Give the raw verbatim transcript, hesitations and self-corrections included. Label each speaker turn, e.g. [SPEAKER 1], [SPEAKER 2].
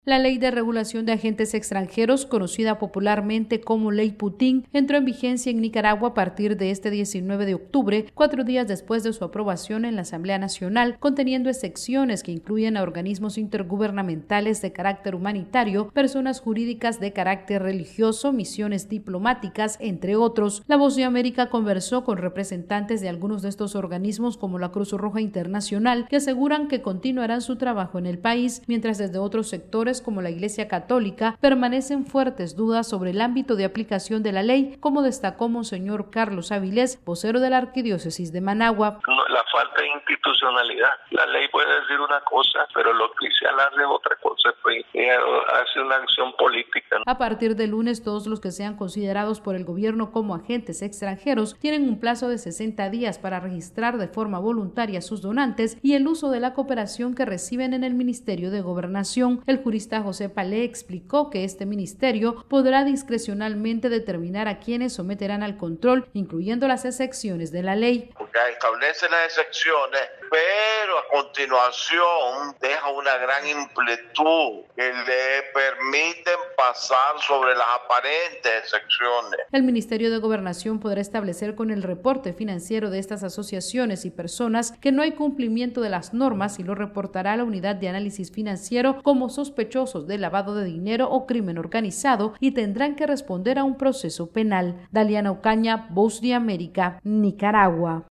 [SPEAKER 1] La Ley de Regulación de Agentes Extranjeros, conocida popularmente como Ley Putin, entró en vigencia en Nicaragua a partir de este diecinueve de octubre, cuatro días después de su aprobación en la Asamblea Nacional, conteniendo excepciones que incluyen a organismos intergubernamentales de carácter humanitario, personas jurídicas de carácter religioso, misiones diplomáticas, entre otros. La Voz de América conversó con representantes de algunos de estos organismos como la Cruz Roja Internacional, que aseguran que continuarán su trabajo en el país, mientras desde otros sectores como la Iglesia Católica permanecen fuertes dudas sobre el ámbito de aplicación de la ley, como destacó Monseñor Carlos Avilés, vocero de la Arquidiócesis de Managua.
[SPEAKER 2] No, la falta de institucionalidad. La ley puede decir una cosa, pero lo oficial hace otra cosa, pues hace una acción política.
[SPEAKER 1] A partir del lunes, todos los que sean considerados por el gobierno como agentes extranjeros tienen un plazo de sesenta días para registrar de forma voluntaria a sus donantes y el uso de la cooperación que reciben en el Ministerio de Gobernación. El jurista José Palé explicó que este ministerio podrá discrecionalmente determinar a quienes someterán al control, incluyendo las excepciones de la ley.
[SPEAKER 3] Porque establece las excepciones, pero a continuación deja una gran amplitud que le permiten pasar sobre las aparentes excepciones.
[SPEAKER 1] El Ministerio de Gobernación podrá establecer con el reporte financiero de estas asociaciones y personas que no hay cumplimiento de las normas y lo reportará a la Unidad de Análisis Financiero como sospechosos de lavado de dinero o crimen organizado y tendrán que responder a un proceso penal. Daliana Ocaña, Voz de América, Nicaragua.